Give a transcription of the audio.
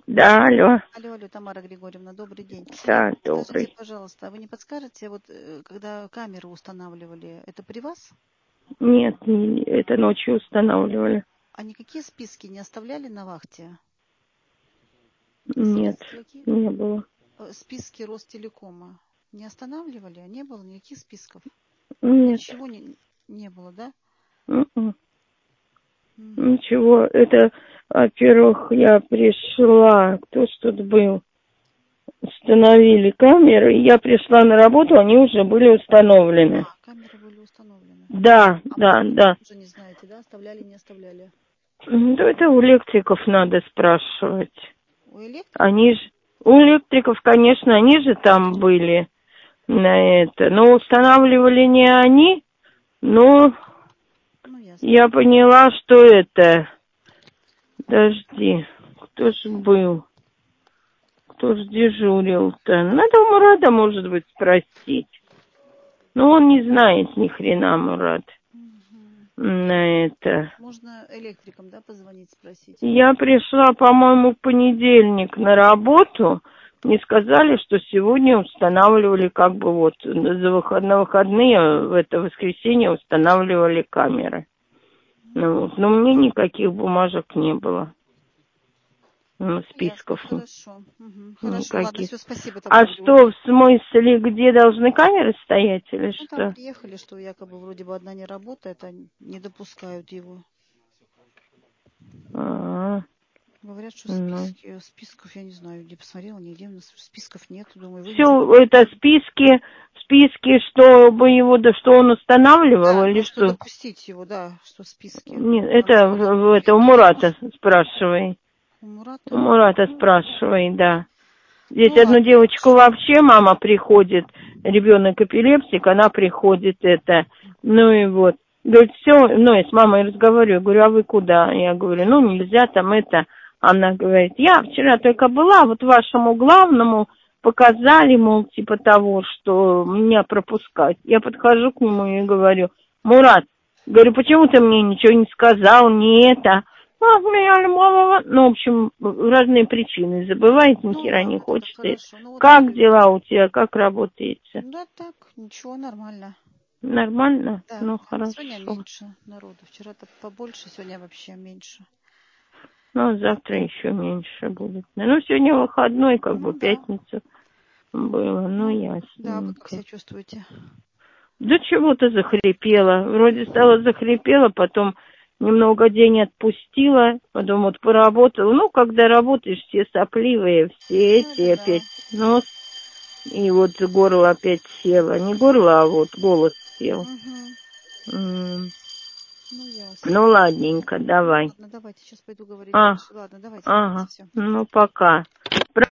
Да, алло. Алло, Тамара Григорьевна, добрый день. Да, Скажите, добрый. пожалуйста, а вы не подскажете, вот когда камеру устанавливали, это при вас? Нет, это ночью устанавливали. А никакие списки не оставляли на вахте? Нет, Никакие не было. списки Ростелекома не останавливали? Не было никаких списков? Нет. Ничего не было, да? М-м. Мгм. Ничего. Это, во-первых, я пришла, кто ж тут был? Установили камеры. Я пришла на работу, они уже были установлены. Камеры были установлены. Да, А да, маршрут да. уже не знаете, да? Оставляли, не оставляли? Да это у электриков надо спрашивать. У электриков? Они же, у электриков, конечно, они же там были на это. Но устанавливали не они, но Ну, ясно. я поняла, что это... Подожди, кто ж был? Кто ж дежурил-то? Надо у Мурада, может быть, спросить. Но он не знает ни хрена, Мурад, Мгм. на это. Можно электрикам, да, позвонить, спросить? Я пришла, по-моему, в понедельник на работу. Мне сказали, что сегодня устанавливали, как бы вот, на выходные, в это воскресенье устанавливали камеры. Ну, вот. Но мне никаких бумажек не было. Ну, Ясно, списков хорошо. Мгм. Хорошо, ладно, никаких. все, спасибо, А тогда буду. что, в смысле, где должны камеры стоять или Ну, там что? приехали, что якобы вроде бы одна не работает, а не допускают его. А, Говорят, что ну. списков, я не знаю, где посмотрела, нигде у нас списков нет. Думаю, вы ничего... Все это списки, чтобы его, да что он устанавливал Да, или ну что что? допустить его, да, что списки. Нет, Надо это, было это у Мурата спрашивай. у У Мурата. Мурата спрашивай, да. Здесь Ну одну ладно, девочку хорошо. вообще мама приходит, ребенок эпилептик, она приходит это, ну и вот. Говорит, все, ну я с мамой разговариваю, говорю, а вы куда? Я говорю, ну нельзя там это. Она говорит, я вчера только была, вот вашему главному показали, мол, типа того, что меня пропускать. Я подхожу к нему и говорю, Мурат, говорю, почему ты мне ничего не сказал, не это? Ну, в общем, разные причины. Забывает, ни Ну хера не ладно, хочет. хорошо. Ну вот Как дела у тебя, как работаете? да так, ничего, нормально. Нормально? Да, Ну, да. Сегодня хорошо. меньше народу. Вчера-то побольше, сегодня вообще меньше. Ну, завтра еще меньше будет. Ну, сегодня выходной, как бы, Ну да. пятница было. Ну, Ну, да, вы как ясненько. себя чувствуете? Да чего-то захрипела. Вроде стала захрипела, потом немного день отпустила, потом вот поработала. Ну, когда работаешь, все сопливые, все Да, эти да, да. опять нос. И вот горло опять село. Не горло, а вот голос сел. Угу. Ну, Ну, ясно. ладненько, Ну, давай. ладно, давайте, сейчас пойду говорить А, дальше. Ладно, давайте, давайте, ага. все. Ну, пока.